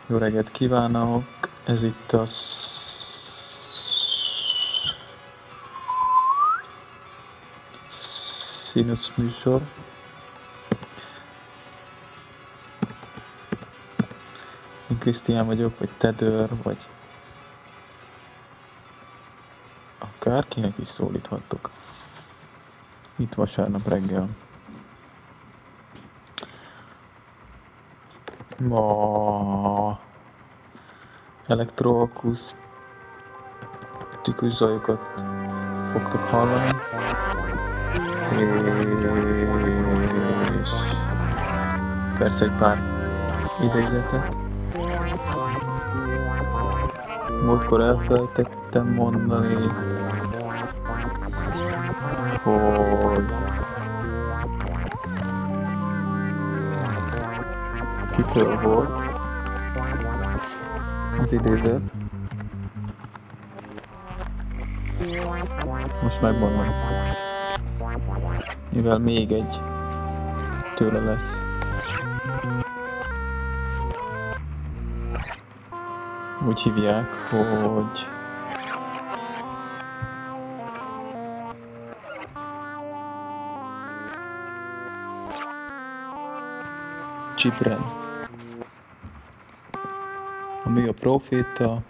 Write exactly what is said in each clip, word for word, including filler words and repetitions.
Jó reggelt kívánok! Ez itt a Színusz műsor. Én Krisztián vagyok, vagy Tedőr, vagy akárkinek is szólíthattok. Itt vasárnap reggel. Ma elektroakusztikus zajokat fogtok hallani, és persze egy pár idézetet. Múltkor elfelejtettem mondani, hogy kitől volt az idézet. Most megmondom, mivel még egy tőle lesz. Úgy hívják, hogy Csibren, ami a proféta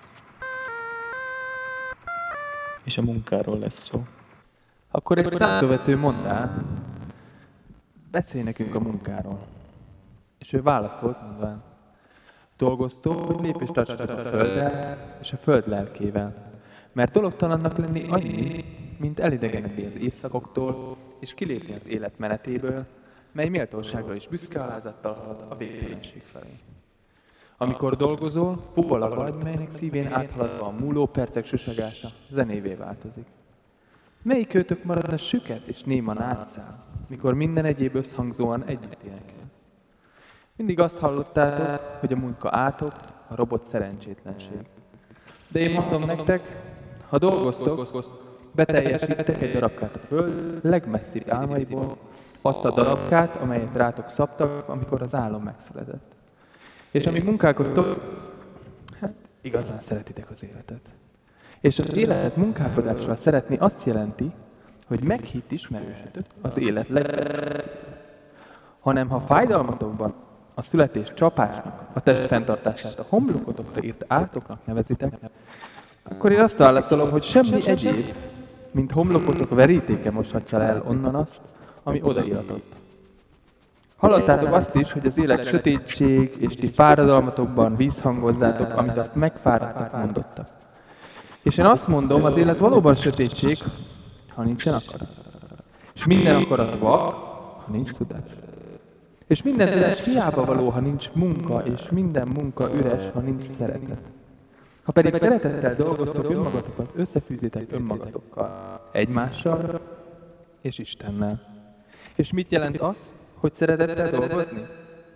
és a munkáról lesz szó. Akkor egy számkövető mondá, beszélj nekünk a munkáról. És ő válaszolt mondván, dolgoztok, hogy lépést tartsatok a földdel és a föld lelkével. Mert dologtalannak lenni annyi, mint elidegenedni az éjszakoktól, és kilépni az élet menetéből, mely méltósággal és büszke alázattal halad a végtelenség felé. Amikor dolgozol, fuvola vagy, melynek szívén áthaladva a múló percek susagása zenévé változik. Melyik őtök maradna süket és néman átszáll, mikor minden egyéb összhangzóan együtt énekel? Mindig azt hallottátok, hogy a munka átok, a robot szerencsétlenség. De én mondom nektek, ha dolgoztok, beteljesítek egy darabkát a föld legmesszebb álmaiból, azt a darabkát, amelyet rátok szabtak, amikor az álom megszületett. És amíg munkálkodtok, hát igazán szeretitek az életet. És az életet munkálkodással szeretni azt jelenti, hogy meghitt ismerősötök az élet legjobb. Hanem ha fájdalmatokban a születés csapásnak, a test fenntartását a homlokotokra írt átoknak nevezitek, akkor én azt válaszolom, hogy semmi egyéb, mint homlokotok verítéke moshatja el onnan azt, ami odairatott. Hallottátok azt is, hogy az élet sötétség, és ti fáradalmatokban vízhangozzátok, amit azt megfáradtak mondottak. És én azt mondom, az élet valóban sötétség, ha nincsen akarat. És minden akarat vak, ha nincs tudás. És minden tudás hiába való, ha nincs munka, és minden munka üres, ha nincs szeretet. Ha pedig szeretettel dolgoztok önmagatokat, összefűzitek önmagatokkal, egymással és Istennel. És mit jelent az, hogy szeretettel dolgozni?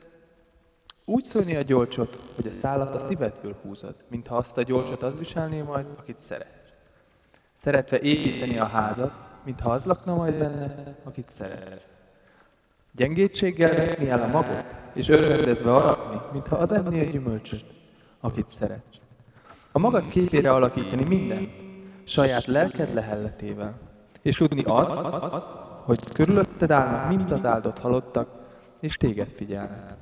Úgy szólni a gyolcsot, hogy a szálat a szívedből húzod, mintha azt a gyolcsot az viselné majd, akit szeretsz. Szeretve építeni a házat, mintha az lakna majd benne, akit szeretsz. Gyengétséggel vetni el a magot, és örvendezve aratni, mintha az enni a gyümölcsöt, akit szeretsz. A magad képére alakítani minden, saját lelked lehelletével, és tudni azt, az, az, hogy körülötted állnak mind az áldott halottak, és téged figyelnek.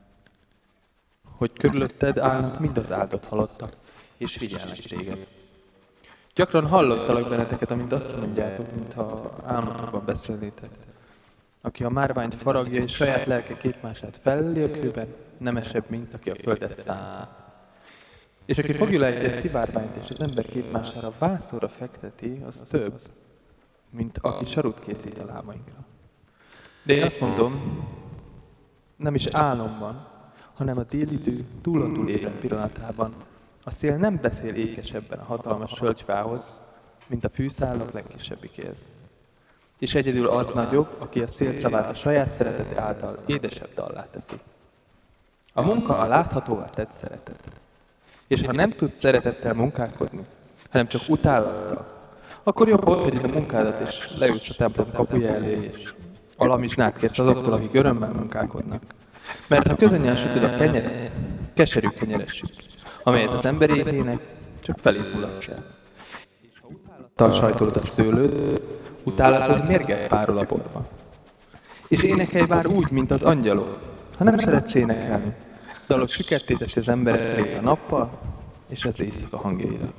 Hogy körülötted állnak mind az áldott halottak, és figyelnek téged. Gyakran hallottalak benneteket, amint azt mondjátok, mintha álmotokban beszélnétek. Aki a márványt faragja, és saját lelke képmását feleli a kőben, nemesebb, mint aki a földet száll. És aki fogja egy szivárványt, és az ember képmására vászorra fekteti, az több, mint aki sarut készít a lábainkra. De én azt mondom, nem is álomban, hanem a délidő túlontúl ébren pillanatában a szél nem beszél ékesebben a hatalmas sölgyfához, mint a fűszálak legkisebbikéhez. És egyedül az nagyobb, aki a szél szavát a saját szeretete által édesebb dallá teszi. A munka a láthatóvá tett szeretet. És ha nem tudsz szeretettel munkálkodni, hanem csak utálattal, akkor jobb ott hagyod a munkádat, és leülsz a templom kapuja elé, és alamizsnát kérsz azoktól, akik örömmel munkálkodnak. Mert ha közönnyel sütöd a kenyeret, keserű kenyeres süt, amelyet az ember éhének csak felét mulaszt el. És ha utálattal sajtolod a szőlőt, utálatod mérgel párol a borba. És énekelj bár úgy, mint az angyalok, ha nem szeretsz énekelni. Dalok sükettétesd az emberek felé a nappal és az éjszaka hangjaira.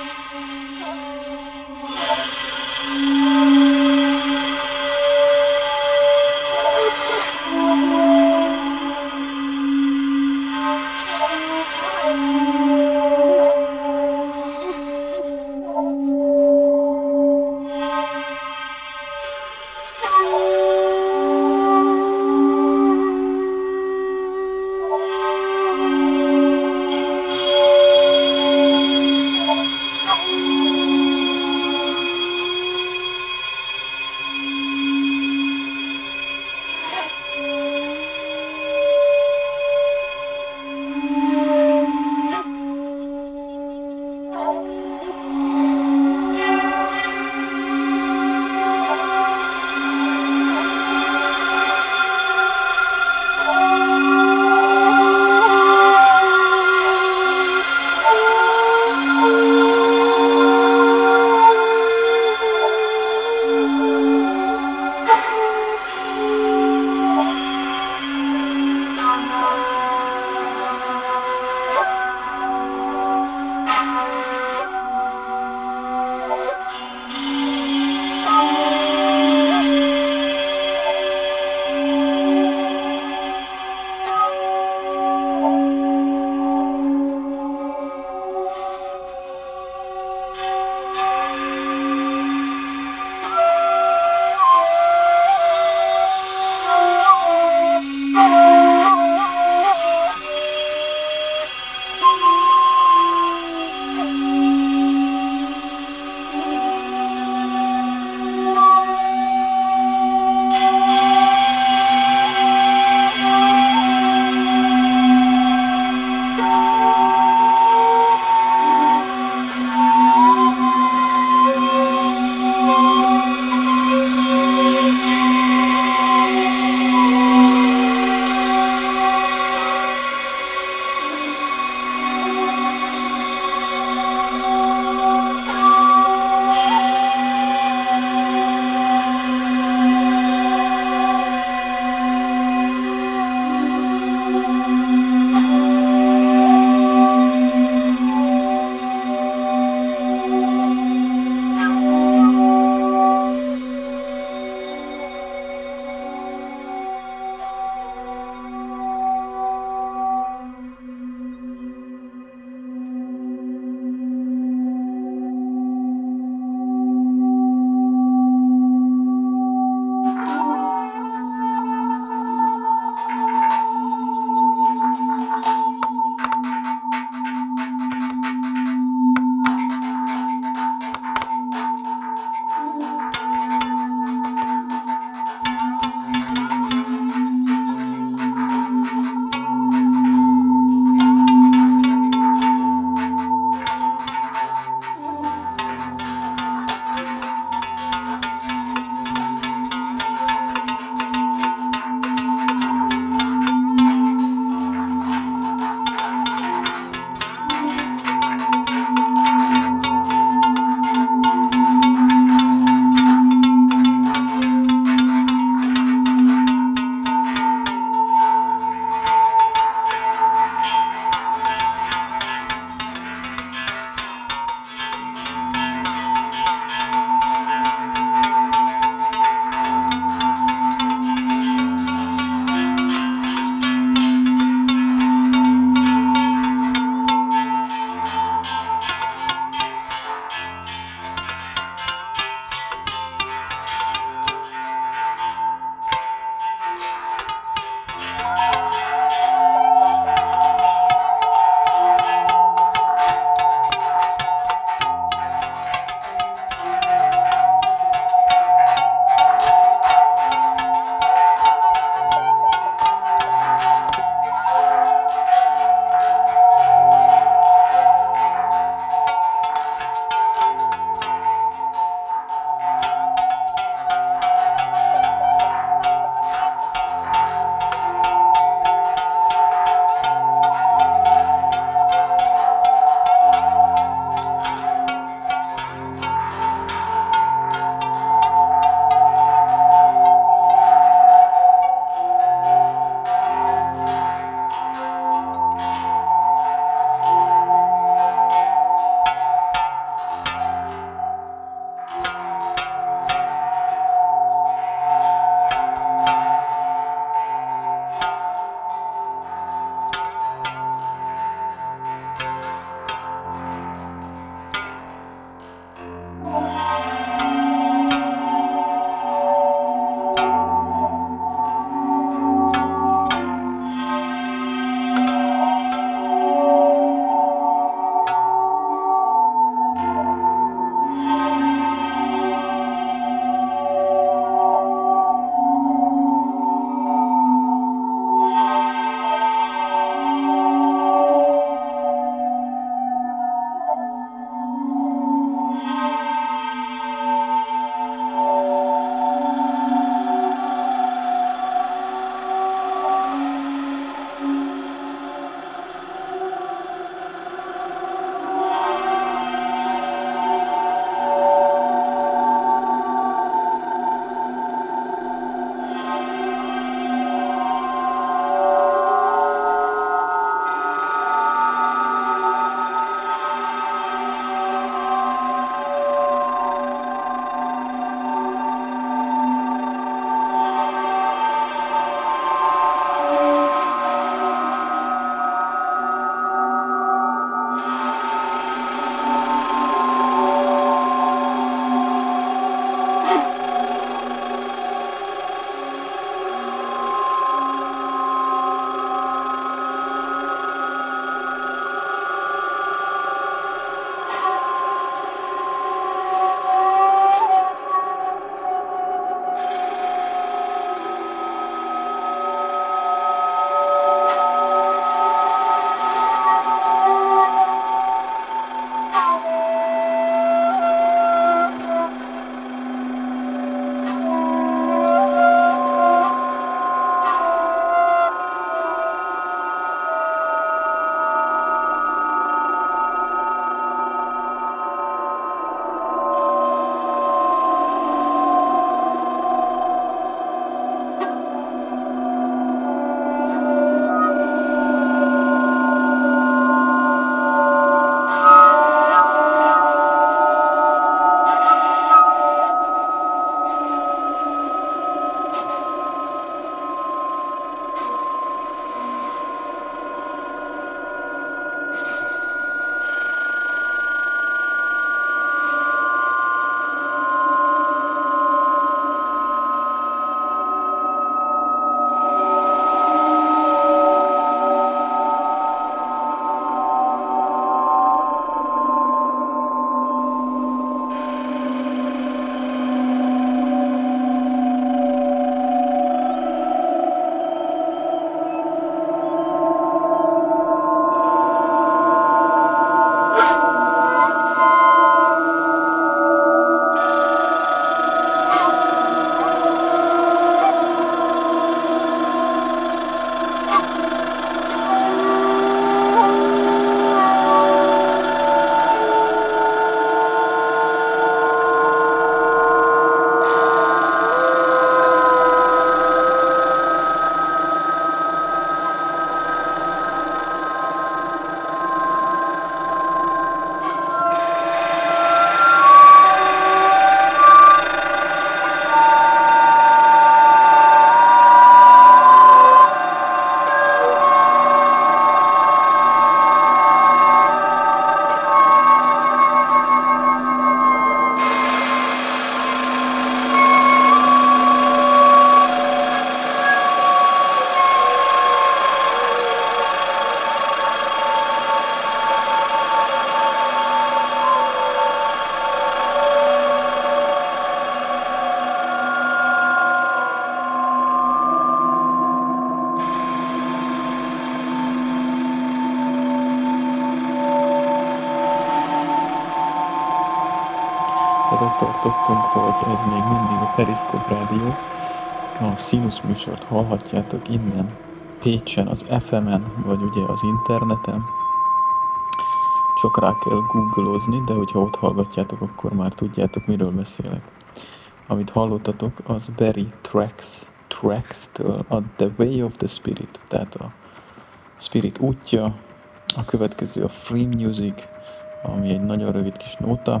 tájékoztattunk, hogy ez még mindig a Periszkop Rádió. A Sinus műsort hallhatjátok innen Pécsen, az ef emen, vagy ugye az interneten. Csak rá kell googleozni, de hogyha ott hallgatjátok, akkor már tudjátok, miről beszélek. Amit hallottatok, az Barry Tracks, Tracks-től a The Way of the Spirit, tehát a Spirit útja. A következő a Free Music, ami egy nagyon rövid kis nóta.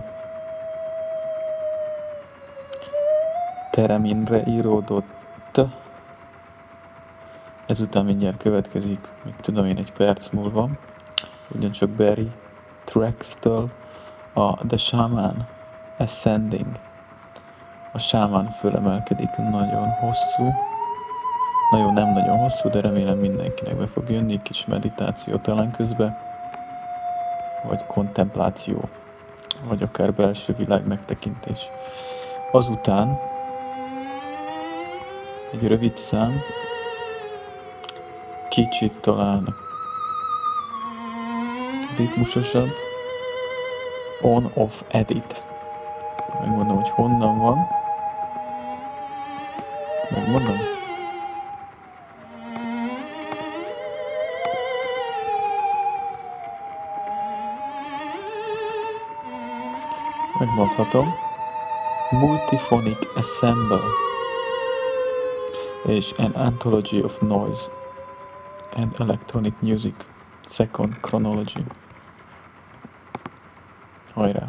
Tereminre íródott. Ezután mindjárt következik, mit tudom én, egy perc múlva, ugyancsak Barry Tracks-től a The Shaman Ascending. A sámán fölemelkedik, nagyon hosszú. Nagyon nem nagyon hosszú, de remélem mindenkinek be fog jönni, kis meditáció talán közben, vagy kontempláció, vagy akár belső világ megtekintés. Azután egy rövid szám, kicsit talán ritmusosabb, On-Off Edit. Megmondom, hogy honnan van. Megmondom. Megmondhatom. Multiphonic Ensemble és An Anthology of Noise and Electronic Music Second Chronology. Hajrá!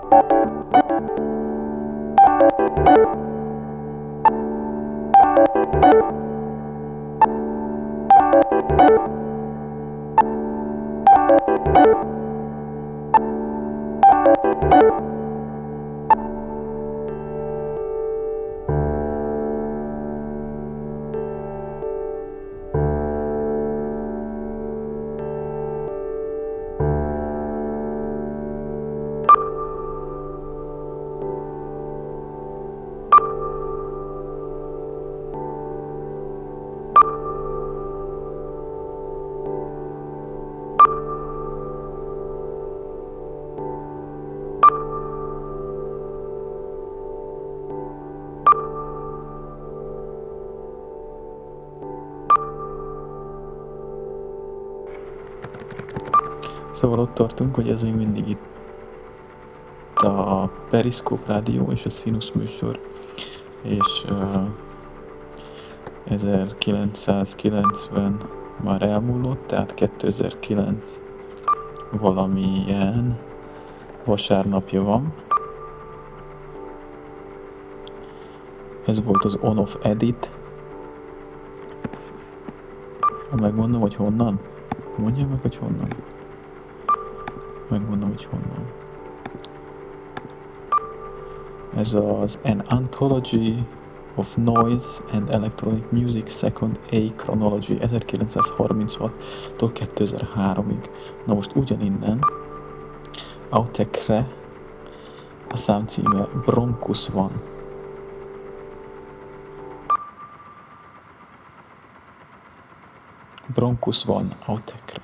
Szóval ott tartunk, hogy ez még mindig itt a Periszkóp Rádió és a Sinus műsor, és uh, ezerkilencszázkilencven már elmúlott, tehát kétezer-kilenc valamilyen vasárnapja van. Ez volt az On-Off Edit. Megmondom, hogy honnan? Mondja meg, hogy honnan. Megmondom, hogy honnan. Ez az An Anthology of Noise and Electronic Music Second A Chronology ezerkilencszázharminchattól kétezer-háromig. Na most ugyaninnen Autechre a szám címe Bronchus van. Bronchus van Autechre.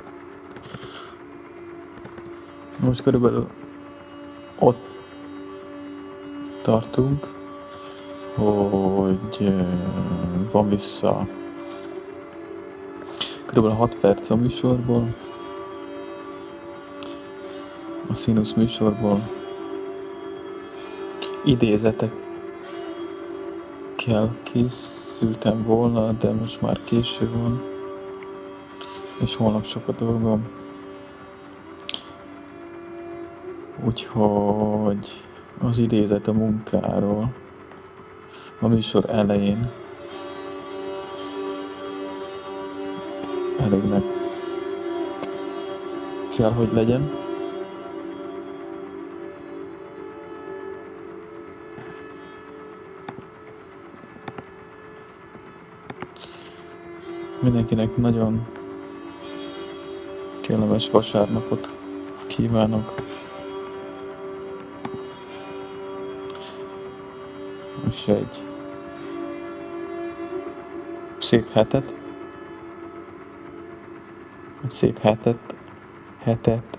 Most körülbelül ott tartunk, hogy van vissza körülbelül hat perc a műsorból, a Színusz műsorból. Idézetekkel készültem volna, de most már késő van, és holnap sok a dolgom. Úgyhogy az idézet a munkáról a műsor elején elégnek kell, hogy legyen. Mindenkinek nagyon kellemes vasárnapot kívánok. És egy szép hetet, egy szép hetet, hetet,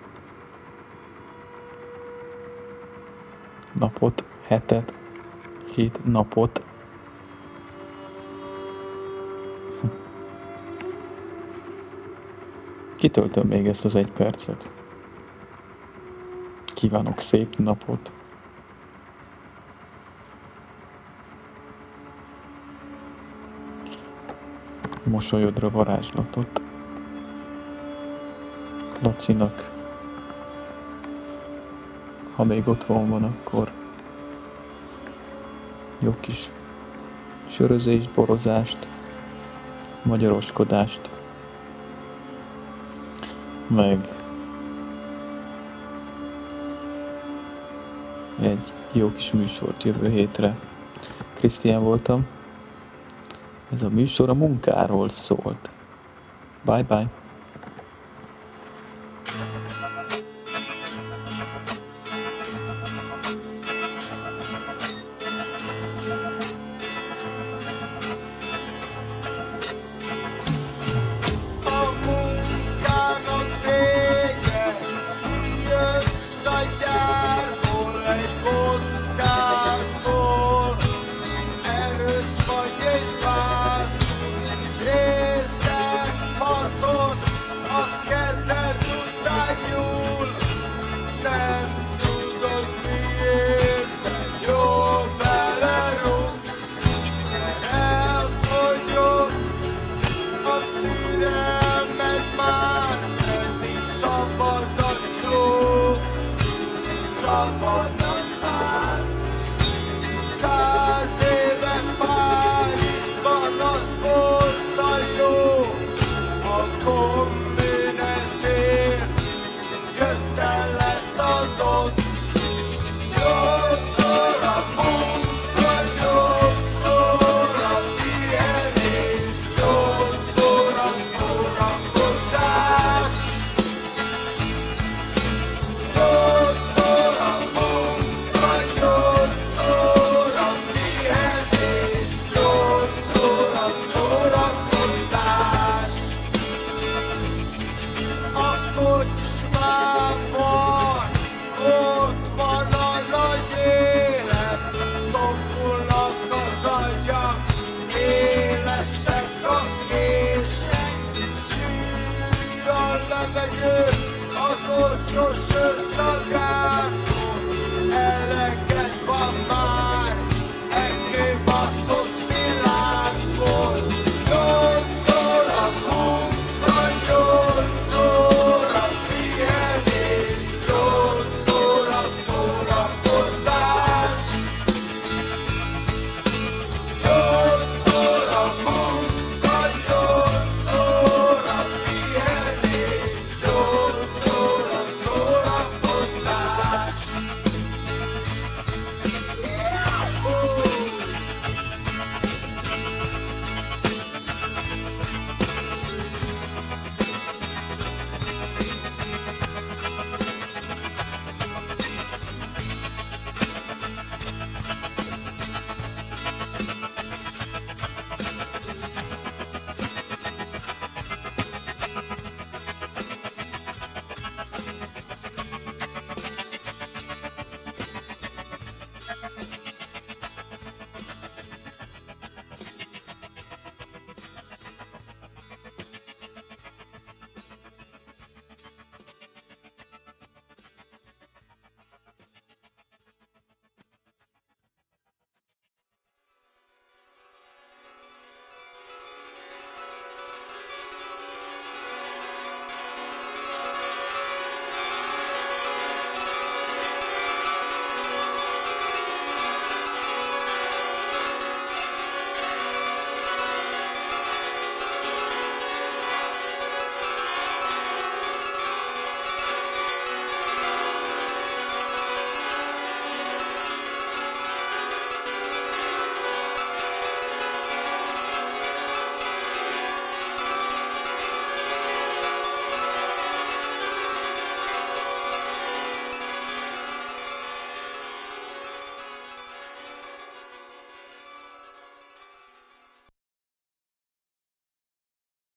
napot, hetet, hét napot. Kitöltöm még ezt az egy percet. Kívánok szép napot. Mosolyodra varázslatot. Lacinak, ha még otthon van, akkor jó kis sörözést, borozást, magyaroskodást, meg egy jó kis műsort jövő hétre. Krisztián voltam. Ez a műsor a munkáról szólt. Bye bye. Az olcsó sörszagát